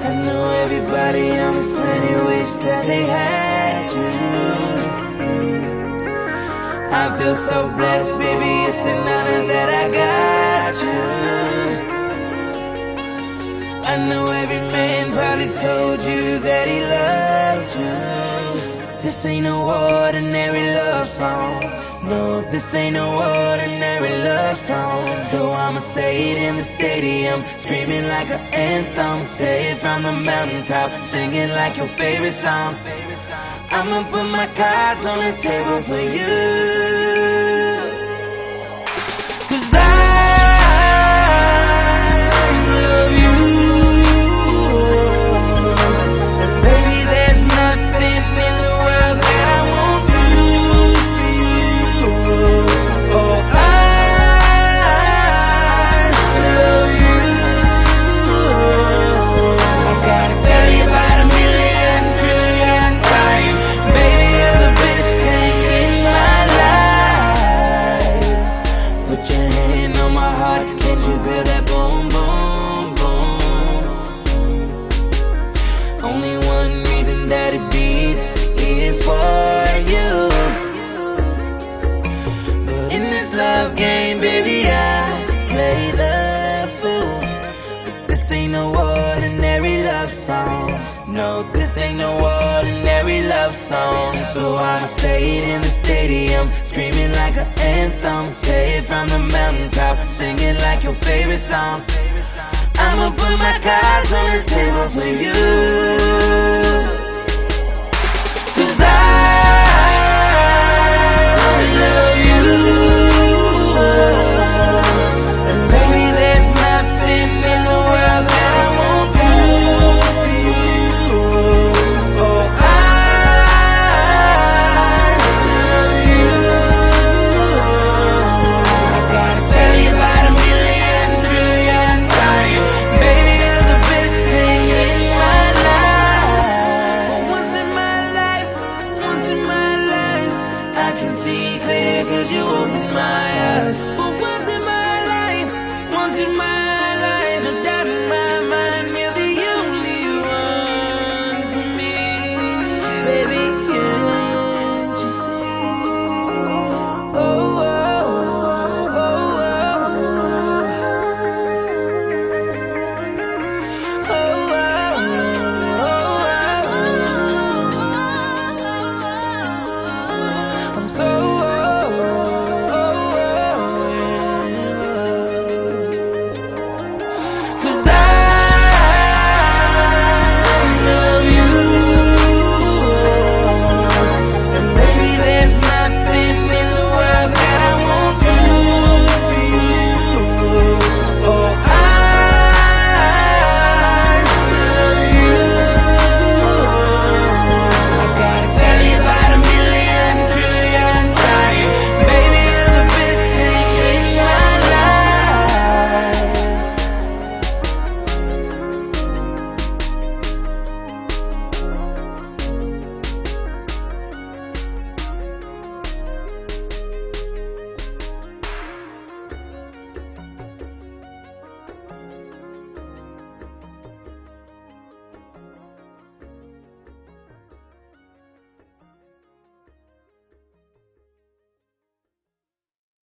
I know everybody on this planet wish that they had you. I feel so blessed, baby, it's an honor that I got you. I know every man probably told you that he loved you. This ain't no ordinary love song. No, this ain't no ordinary love song. So I'ma say it in the stadium, screaming like an anthem. Say it from the mountaintop, singing like your favorite song. I'ma put my cards on the table for you. 'Cause I love you. And baby, there's nothing in the world that I won't do for you. Oh, I love you. I gotta tell you about a million trillion times. Baby, you're the best thing in my life. Put your hand on my heart, can't you feel that boom, boom, boom? Only one reason that it beats is for you. But in this love game, baby, I play the fool. But this ain't no ordinary love song. No, this ain't no ordinary love song. So I'ma say it in the stadium, screaming like an anthem. Say it from the mountaintop, singing like your favorite song. I'ma put my cards on the table for you.